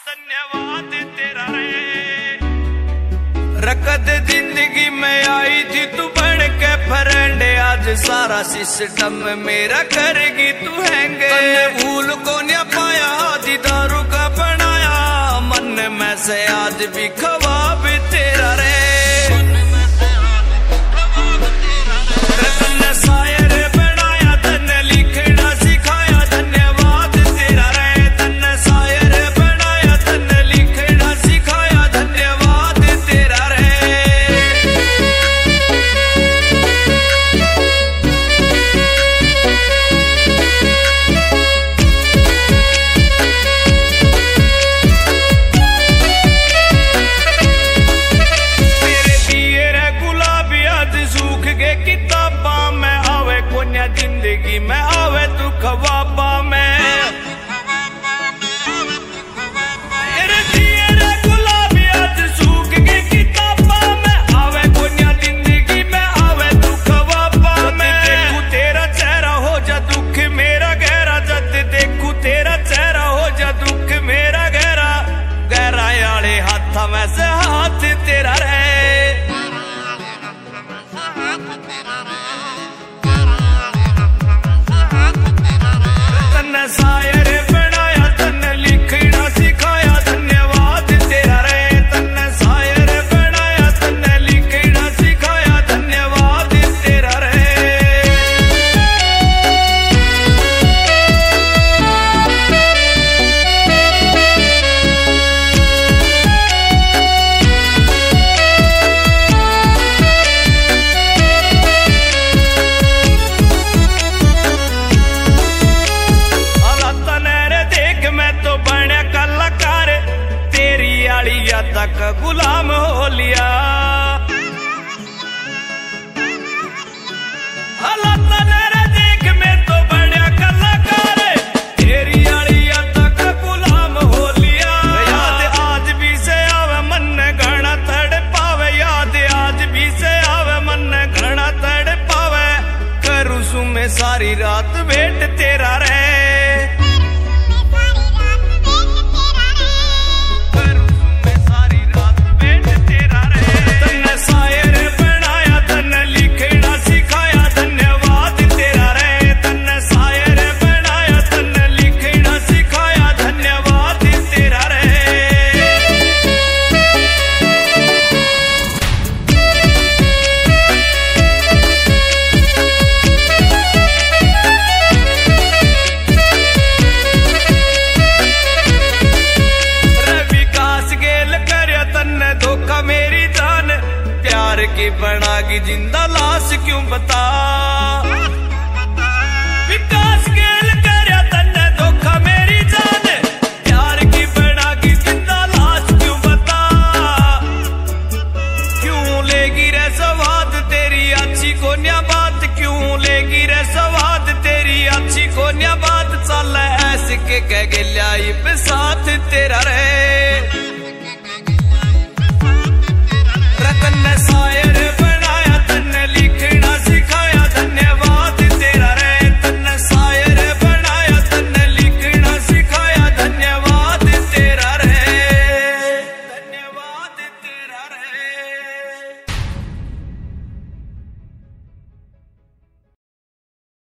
धन्यवाद तेरा रे। रकद जिंदगी में आई थी तू बन के फ्रेंड, आज सारा सिस्टम मेरा करेगी तू हैंग। भूल को न पाया आदि दारू का बनाया, मन में से आज भी ख्वाब तेरा रे। जिंदगी में आवे तू ख्वाबा में, तेरे दिए रे गुलाबी आज सूख गए किताबा में, आवे कोन्या जिंदगी में आवे तू ख्वाबा में। देखूं तेरा चेहरा हो जा दुख मेरा गहरा, जब देखूं तेरा चेहरा हो जा दुख मेरा गहरा, गहरा आले हाथा में से हाथ तेरा रे। शायर बनाया तन्ने लिखना सिखाया, धन्यवाद तेरा रे। तन्ने शायर बनाया तन्ने लिखना सिखाया, धन्यवाद तेरा रे। तक गुलाम हो लिया, हालात मेरे देख में तो बड़ा कलाकार, तेरी आलिया तक गुलाम हो लिया। याद आज भी से आवे मन घना तड़ पावे, याद आज भी से आवे मन घना तड़ पावे, करूं सु मैं सारी रात वेट तेरा रे। की बनागी जिंदा लाश क्यों बता, विकास गेल करया तन्ने धोखा मेरी जान, प्यार की बनागी जिंदा लाश क्यों बता। क्यों लेगी रे सवाद तेरी अच्छी कोन्या बात, क्यों लेगी रे सवाद तेरी अच्छी कोन्या बात, चल ऐसे के कह गया इब साथ तेरा रे। रतन साया